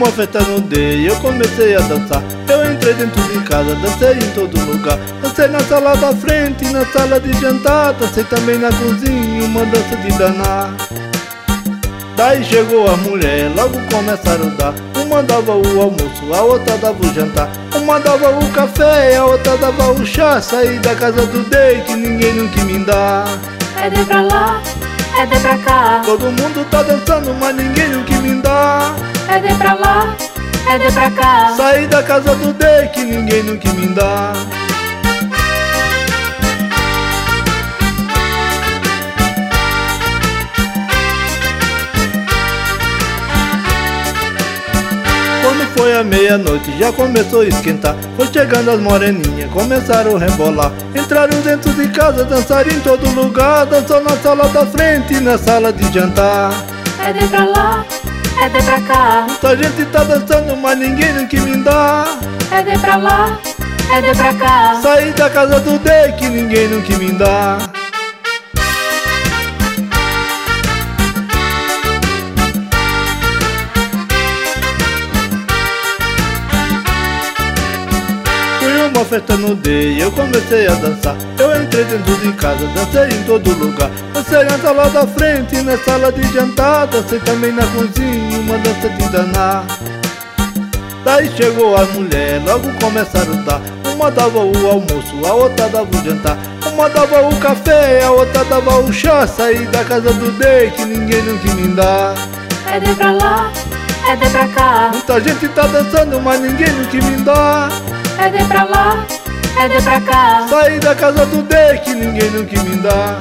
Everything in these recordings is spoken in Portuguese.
uma festa no day, eu comecei a dançar. Eu entrei dentro de casa, dancei em todo lugar. Dancei na sala da frente, na sala de jantar. Dancei também na cozinha, uma dança de danar. Daí chegou a mulher, logo começaram a dar. Uma dava o almoço, a outra dava o jantar. Uma dava o café, a outra dava o chá. Saí da casa do day, que ninguém não quis me dar. É de pra lá, é de pra cá. Todo mundo tá dançando, mas ninguém não quis me dar. É de pra lá, é de pra cá. Saí da casa do day, que ninguém não quis me dar. Quando foi a meia-noite, já começou a esquentar. Foi chegando as moreninhas, começaram a rebolar. Entraram dentro de casa, dançaram em todo lugar. Dançou na sala da frente e na sala de jantar. É de pra lá, é de pra cá. Muita gente tá dançando, mas ninguém não quis me dar. É de pra lá, é de pra cá. Saí da casa do day, que ninguém não quis me dar. Uma festa no day, eu comecei a dançar. Eu entrei dentro de casa, dancei em todo lugar. Dancei na sala da frente, na sala de jantar. Dancei também na cozinha, uma dança de danar. Daí chegou a mulher, logo começaram a dar. Uma dava o almoço, a outra dava o jantar. Uma dava o café, a outra dava o chá. Saí da casa do day, que ninguém não quis me dar. É de pra lá, é de pra cá. Muita gente tá dançando, mas ninguém não quis me dar. É de pra lá, é de pra cá. Saí da casa do day, que ninguém não quis me dar.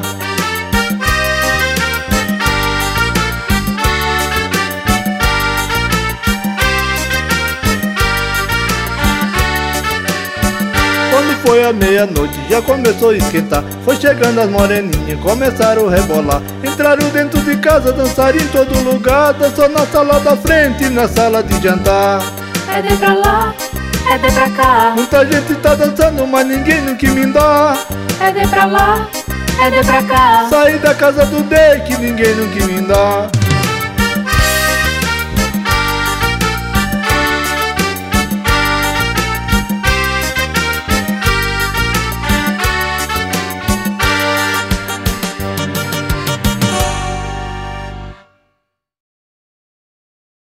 Quando foi a meia-noite, já começou a esquentar. Foi chegando as moreninhas, começaram a rebolar. Entraram dentro de casa, dançaram em todo lugar. Dançou na sala da frente e na sala de jantar. É de pra lá, é de pra cá. Muita gente tá dançando, mas ninguém não quis me dar. É de pra lá, é de pra cá. Saí da casa do day, que ninguém não quis me dar.